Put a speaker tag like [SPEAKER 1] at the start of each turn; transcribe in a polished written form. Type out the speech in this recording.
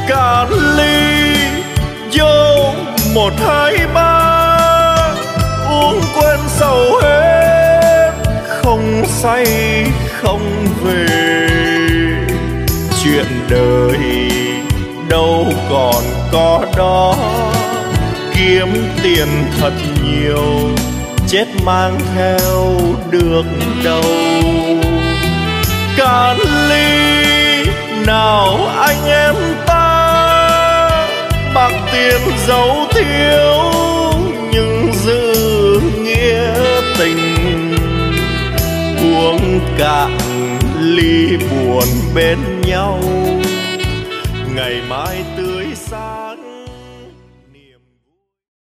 [SPEAKER 1] cạn ly vô 1, 2, 3 uống quên sầu hết, không say không về. Chuyện đời đâu còn có đó, kiếm tiền thật nhiều chết mang theo được đâu. Cạn ly nào anh em ta, bạc tiền dấu thiếu nhưng giữ nghĩa tình. Uống cạn ly buồn bên nhau, ngày mai tươi